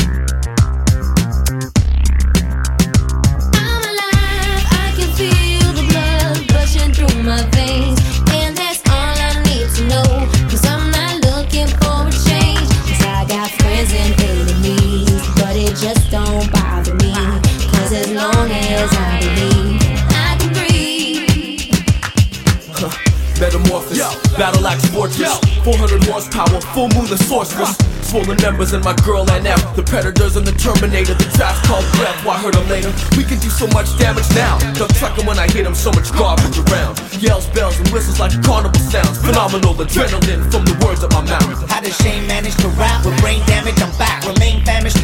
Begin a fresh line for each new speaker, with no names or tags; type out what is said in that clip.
My veins, and that's all I need to know. Cause I'm not looking for a change. Cause I got friends and enemies, but it just don't bother me. Cause as long as I believe, I can breathe.
Metamorphosis, battle axe fortress, 400 horsepower, full moon and sorceress. Swollen members and my girl NF, the predators and the Terminator, the draft called breath. Why hurt them later? We can do so much damage now. Duck trucking when I hit them, so much garbage around. Yells, bells, and whistles like carnival sounds. Phenomenal adrenaline from the words of my mouth.
How does Shane manage to rap with brain damage? I'm back, remain famished.